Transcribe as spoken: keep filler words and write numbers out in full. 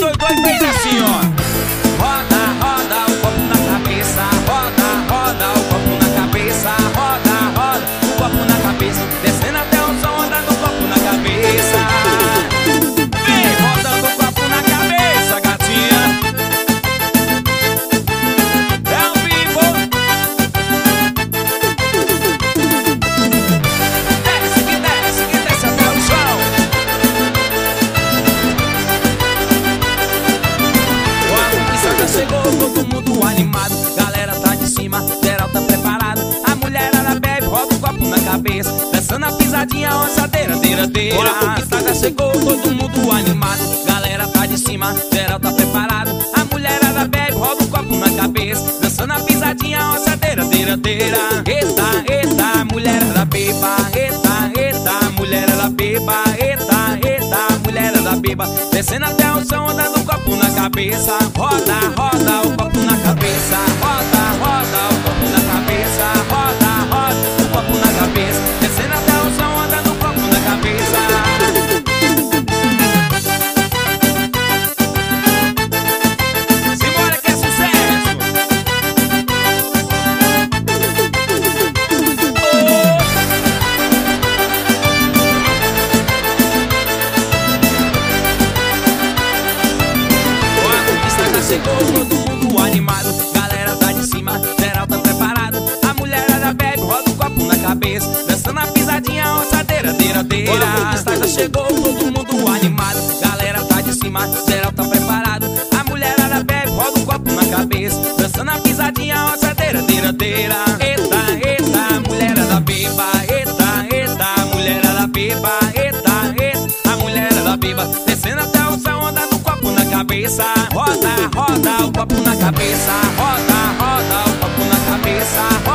dois, dois, fez assim, ó. Roda, roda o copo na cabeça, roda, roda o copo na cabeça, roda, roda o copo na cabeça, descendo até o som, roda no copo na cabeça. Vem rodando o copo na cabeça, gatinha. É ao vivo. Desce que desce, que desce até o chão. O artista já chegou, todo mundo animado. Galera tá de cima, geral tá preparado. A mulherada bebe, roda o copo na cabeça, dançando a pisadinha, ossadeira, deira, deira. O artista já chegou, todo mundo animado. Galera tá de cima, geral tá preparado. A mulherada bebe, roda o copo na cabeça, dançando a pisadinha, ossadeira, deira, deira. Eita, eita, mulherada beba, eita, eita, mulherada beba, eita, eita, mulherada beba, descendo até o som, dando o copo na cabeça. Roda, roda o copo na cabeça, roda, roda o copo na cabeça, roda, roda o copo na cabeça, descendo até o som, dando o copo na cabeça. Simbora que é sucesso. Oh. O artista já chegou, todo mundo animado. Galera tá de cima, geral tá preparado. A mulherada bebe, roda o copo na cabeça, dançando a pisadinha, ossadeira, deira, deira. O artista já chegou, todo mundo animado. Galera tá de cima, geral tá preparado. A mulherada bebe, roda o copo na cabeça, dançando a pisadinha, ossadeira, deira, deira. Eita, eita, mulherada beba, eita, eita, mulherada beba, eita, eita, a mulherada beba, descendo até o som, onda do copo na cabeça. Roda, roda o copo na cabeça, roda, roda o copo na cabeça,